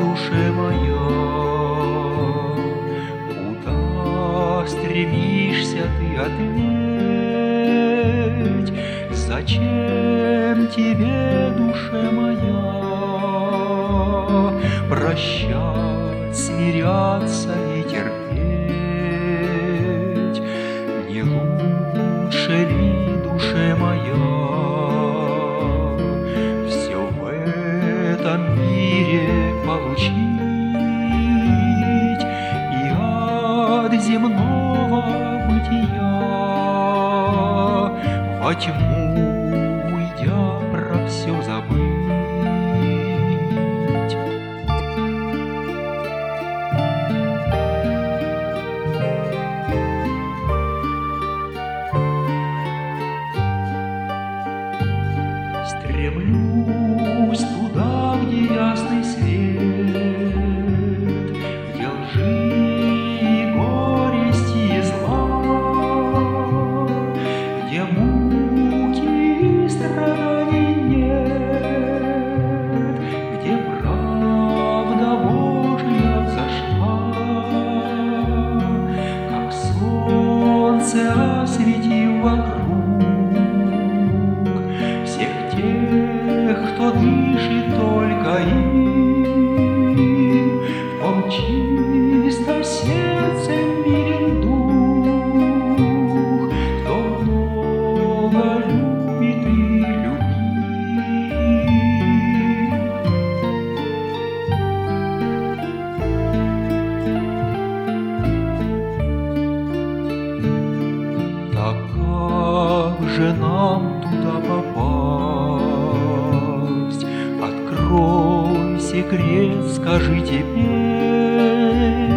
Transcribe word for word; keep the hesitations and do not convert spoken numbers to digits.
душе моя, куда стремишься ты, ответь, зачем тебе, душе моя, прощать, смиряться и терпеть? Не лучше ли, душе моя, все в этом мире получить и от земного бытия во тьму уйдя про все забыть? Стремлюсь туда, где ясный свет, где лжи и горести и зла, где муки и страданий нет, где правда Божья взошла, как солнце осветив вокруг всех тех, кто дышит только им, в том чисто сердцем мирен дух, кто много любит и любим. Так как же нам туда попасть? Открой секрет, скажи теперь,